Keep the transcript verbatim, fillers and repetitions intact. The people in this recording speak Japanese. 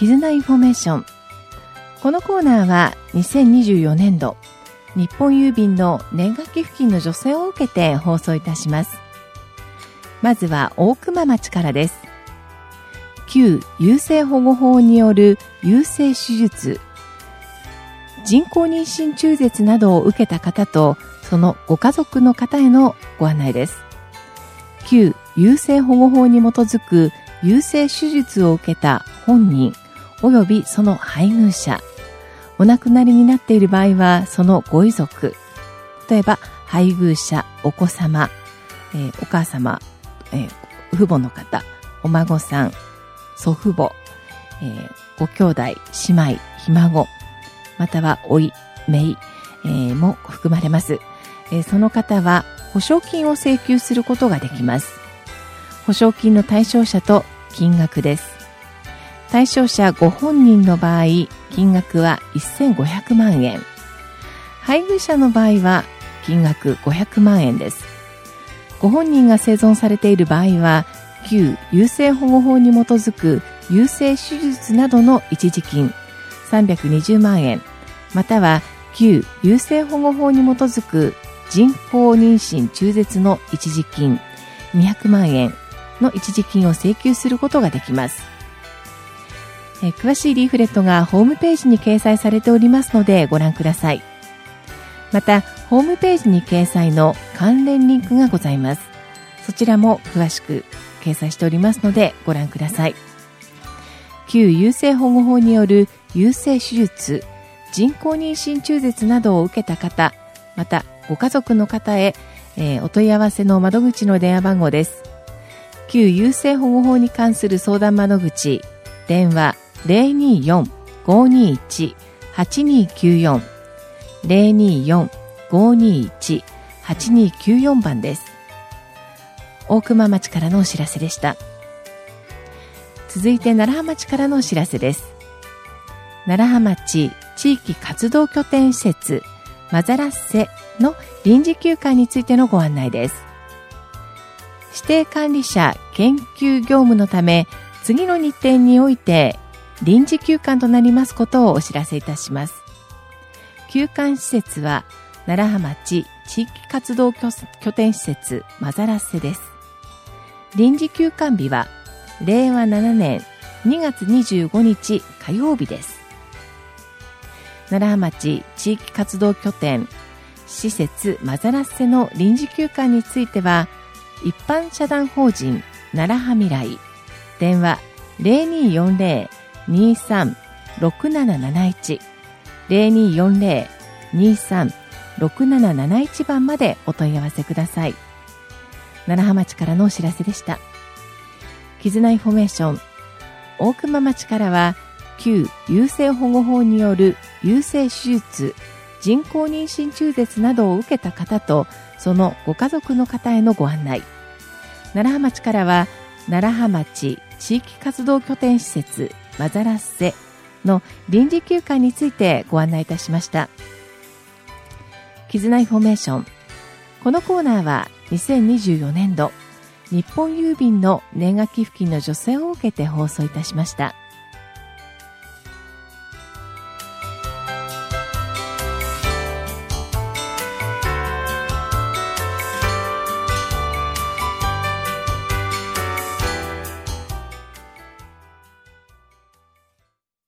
絆インフォメーション。このコーナーはにせんにじゅうよねんど日本郵便の年賀寄付金の助成を受けて放送いたします。まずは大熊町からです。旧優生保護法による優生手術、人工妊娠中絶などを受けた方とそのご家族の方へのご案内です。旧優生保護法に基づく優生手術を受けた本人及びその配偶者、お亡くなりになっている場合はそのご遺族、例えば配偶者、お子様、えー、お母様、えー、父母の方、お孫さん、祖父母、えー、ご兄弟、姉妹、ひ孫、または甥、姪、えー、も含まれます。えー、その方は保証金を請求することができます。保証金の対象者と金額です。対象者ご本人の場合、金額はせんごひゃくまんえん。配偶者の場合は金額ごひゃくまんえんです。ご本人が生存されている場合は、旧優生保護法に基づく優生手術などの一時金さんびゃくにじゅうまんえん、または旧優生保護法に基づく人工妊娠中絶の一時金にひゃくまんえんの一時金を請求することができます。え詳しいリーフレットがホームページに掲載されておりますのでご覧ください。またホームページに掲載の関連リンクがございます。そちらも詳しく掲載しておりますのでご覧ください。旧優生保護法による優生手術、人工妊娠中絶などを受けた方、またご家族の方へ、えー、お問い合わせの窓口の電話番号です。旧優生保護法に関する相談窓口、電話 ゼロにーよん ごーにーいち はちにーきゅうよん ゼロにーよん ごーにーいち はちにーきゅうよん 番です。大熊町からのお知らせでした。続いて楢葉町からのお知らせです。楢葉町地域活動拠点施設マザラッセの臨時休館についてのご案内です。指定管理者研究業務のため次の日程において臨時休館となりますことをお知らせいたします。休館施設は楢葉町地域活動拠点施設マザラッセです。臨時休館日はれいわななねんにがつにじゅうごにち火曜日です。楢葉町地域活動拠点施設マザラッセの臨時休館については、一般社団法人楢葉未来、電話 ゼロにーよんゼロ にーさん ろくなななないち ゼロにーよんゼロ にーさん ろくなななないち 番までお問い合わせください。楢葉町からのお知らせでした。絆インフォメーション。大熊町からは旧優生保護法による優生手術、人工妊娠中絶などを受けた方とそのご家族の方へのご案内。楢葉町からは楢葉町地域活動拠点施設マザラッセの臨時休館についてご案内いたしました。絆インフォメーション。このコーナーはにせんにじゅうよねんど日本郵便の年賀寄付金の助成を受けて放送いたしました。